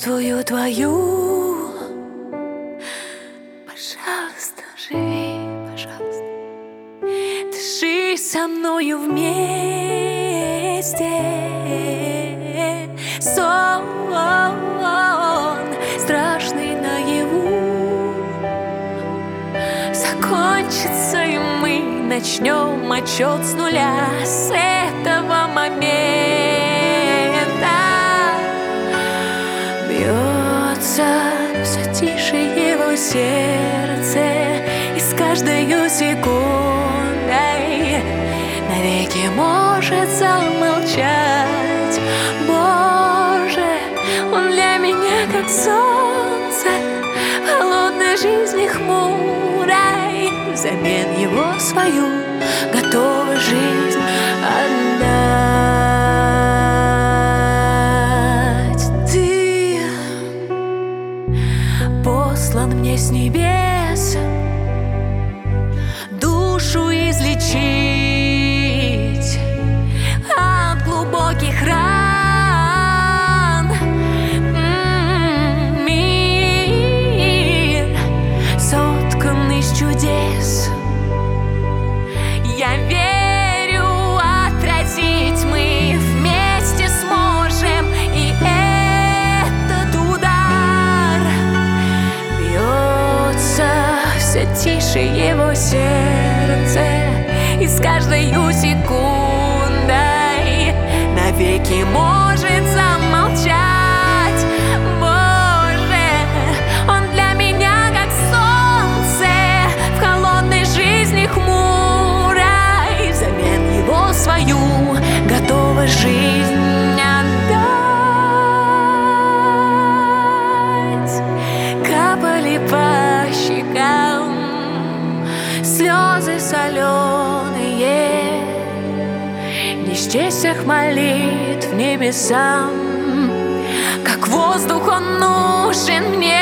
чувствую твою. Пожалуйста, живи, пожалуйста. Дыши со мною вместе. Сон страшный наяву закончится, и мы начнем отсчет с нуля. С этого момента бьется все тише его сердце, и с каждой секундой навеки может замолчать. Боже, он для меня как солнце в холодной жизни хмурой, взамен его свою готова жизнь отдать. Ты послан мне с небес душу излечить от глубоких ран. Мир соткан из чудес. Я верю, отразить мы вместе сможем. И этот удар бьется все тише его сердце, и с каждой секундой навеки может замолчать. Боже, он для меня как солнце в холодной жизни хмурой, взамен его свою готова жизнь отдать. Капали по щекам слезы соленые, не счесть всех молитв небесам. Как воздух он нужен мне.